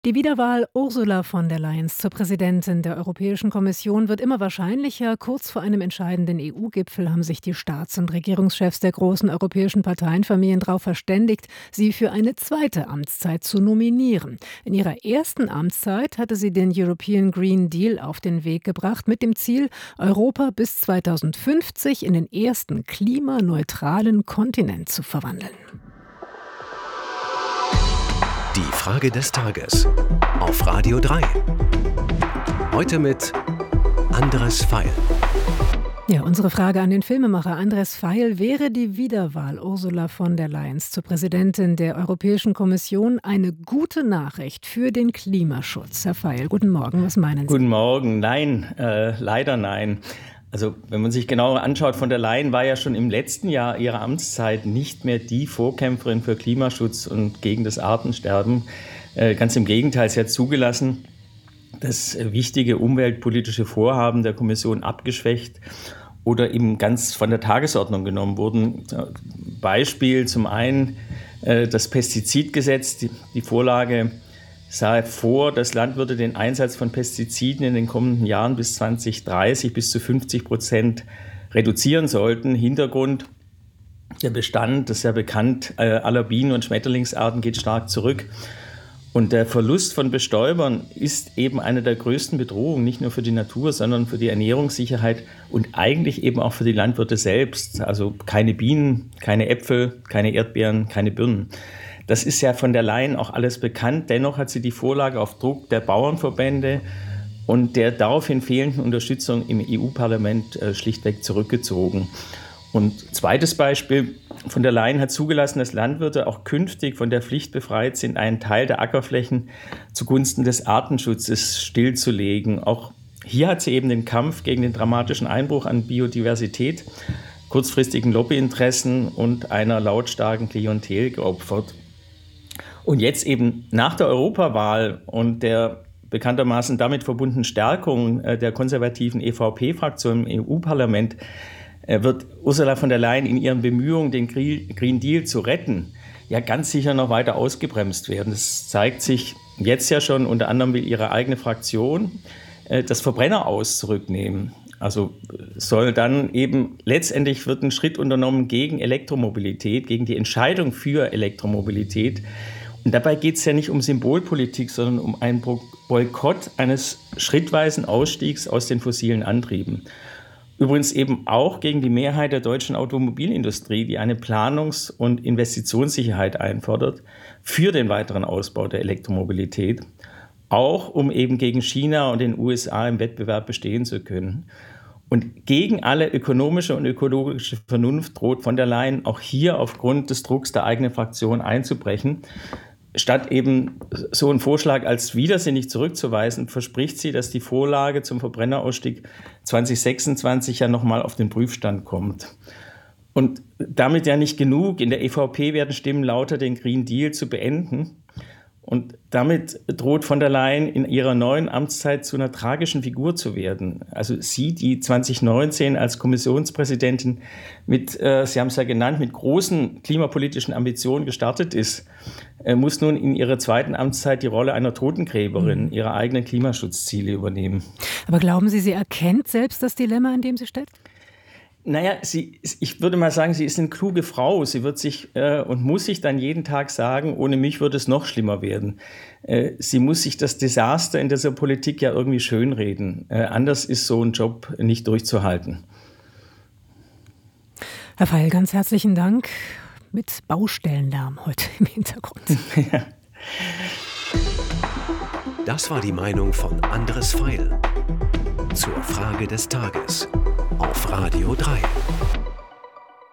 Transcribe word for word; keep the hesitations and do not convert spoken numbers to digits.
Die Wiederwahl Ursula von der Leyens zur Präsidentin der Europäischen Kommission wird immer wahrscheinlicher. Kurz vor einem entscheidenden E U-Gipfel haben sich die Staats- und Regierungschefs der großen europäischen Parteienfamilien darauf verständigt, sie für eine zweite Amtszeit zu nominieren. In ihrer ersten Amtszeit hatte sie den European Green Deal auf den Weg gebracht, mit dem Ziel, Europa bis zweitausendfünfzig in den ersten klimaneutralen Kontinent zu verwandeln. Die Frage des Tages auf Radio drei. Heute mit Andres Feil. Ja, unsere Frage an den Filmemacher Andres Feil: Wäre die Wiederwahl Ursula von der Leyens zur Präsidentin der Europäischen Kommission eine gute Nachricht für den Klimaschutz? Herr Feil, guten Morgen, was meinen Sie? Guten Morgen, nein, äh, leider nein. Also wenn man sich genauer anschaut, von der Leyen war ja schon im letzten Jahr ihrer Amtszeit nicht mehr die Vorkämpferin für Klimaschutz und gegen das Artensterben. Äh, ganz im Gegenteil, sie hat zugelassen, dass wichtige umweltpolitische Vorhaben der Kommission abgeschwächt oder eben ganz von der Tagesordnung genommen wurden. Beispiel zum einen äh, das Pestizidgesetz, die, die Vorlage sah vor, dass Landwirte den Einsatz von Pestiziden in den kommenden Jahren bis zwanzig dreißig bis zu fünfzig Prozent reduzieren sollten. Hintergrund: der Bestand, das ist ja bekannt, aller Bienen- und Schmetterlingsarten geht stark zurück. Und der Verlust von Bestäubern ist eben eine der größten Bedrohungen, nicht nur für die Natur, sondern für die Ernährungssicherheit und eigentlich eben auch für die Landwirte selbst. Also keine Bienen, keine Äpfel, keine Erdbeeren, keine Birnen. Das ist ja von der Leyen auch alles bekannt. Dennoch hat sie die Vorlage auf Druck der Bauernverbände und der daraufhin fehlenden Unterstützung im E U-Parlament äh, schlichtweg zurückgezogen. Und zweites Beispiel: Von der Leyen hat zugelassen, dass Landwirte auch künftig von der Pflicht befreit sind, einen Teil der Ackerflächen zugunsten des Artenschutzes stillzulegen. Auch hier hat sie eben den Kampf gegen den dramatischen Einbruch an Biodiversität, kurzfristigen Lobbyinteressen und einer lautstarken Klientel geopfert. Und jetzt eben nach der Europawahl und der bekanntermaßen damit verbundenen Stärkung der konservativen E V P-Fraktion im E U-Parlament wird Ursula von der Leyen in ihren Bemühungen, den Green Deal zu retten, ja ganz sicher noch weiter ausgebremst werden. Das zeigt sich jetzt ja schon. Unter anderem will ihre eigene Fraktion das Verbrenner-Aus zurücknehmen. Also soll dann eben, letztendlich wird ein Schritt unternommen gegen Elektromobilität, gegen die Entscheidung für Elektromobilität. Und dabei geht es ja nicht um Symbolpolitik, sondern um einen Boykott eines schrittweisen Ausstiegs aus den fossilen Antrieben. Übrigens eben auch gegen die Mehrheit der deutschen Automobilindustrie, die eine Planungs- und Investitionssicherheit einfordert für den weiteren Ausbau der Elektromobilität, auch um eben gegen China und den U S A im Wettbewerb bestehen zu können. Und gegen alle ökonomische und ökologische Vernunft droht von der Leyen auch hier aufgrund des Drucks der eigenen Fraktion einzubrechen. Statt eben so einen Vorschlag als widersinnig zurückzuweisen, verspricht sie, dass die Vorlage zum Verbrennerausstieg zwanzig sechsundzwanzig ja nochmal auf den Prüfstand kommt. Und damit ja nicht genug. In der E V P werden Stimmen lauter, den Green Deal zu beenden. Und damit droht von der Leyen in ihrer neuen Amtszeit zu einer tragischen Figur zu werden. Also sie, die zwanzig neunzehn als Kommissionspräsidentin mit, äh, Sie haben es ja genannt, mit großen klimapolitischen Ambitionen gestartet ist, äh, muss nun in ihrer zweiten Amtszeit die Rolle einer Totengräberin mhm. ihrer eigenen Klimaschutzziele übernehmen. Aber glauben Sie, sie erkennt selbst das Dilemma, in dem sie steckt? Naja, sie, ich würde mal sagen, sie ist eine kluge Frau. Sie wird sich äh, und muss sich dann jeden Tag sagen, ohne mich würde es noch schlimmer werden. Äh, sie muss sich das Desaster in dieser Politik ja irgendwie schönreden. Äh, anders ist so ein Job nicht durchzuhalten. Herr Feil, ganz herzlichen Dank. Mit Baustellenlärm heute im Hintergrund. Ja. Das war die Meinung von Andres Feil zur Frage des Tages auf Radio drei.